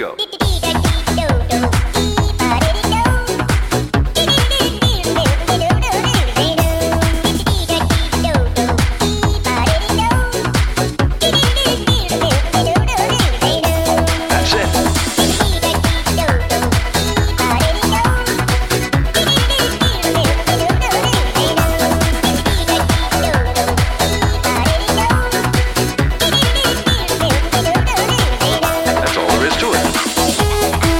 go. That's it. That's all there is to it.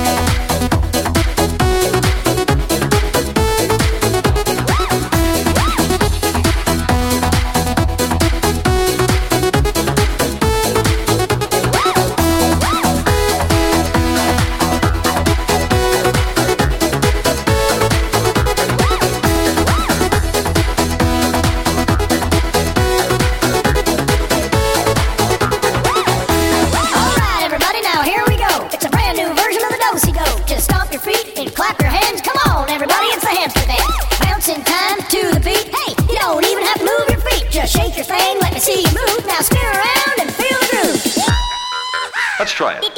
Alright, everybody, now here we go. It's a brand new version of the do-si-do. Just stomp your feet and clap your hands. Come on, everybody, it's the hamster dance. Bounce in time to the beat. Hey, you don't even have to move your feet. Just shake your thing, let me see you move. Now spin around and feel the groove. Let's try it.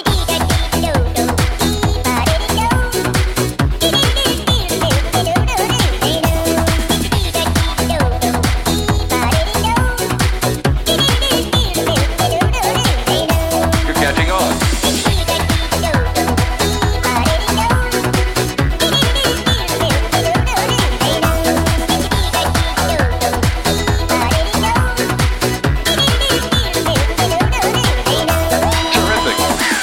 You're catching on. Terrific.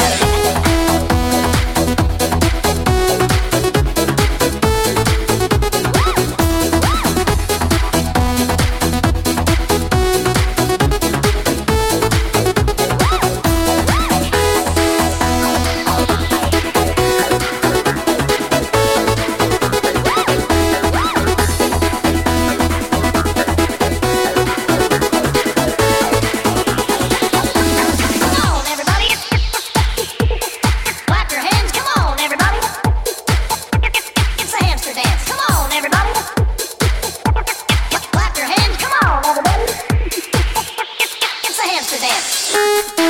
Come on, everybody. Clap your hands. Come on, everybody. It's the hamster dance. Come on, everybody. Clap your hands. Come on, everybody. It's the hamster dance.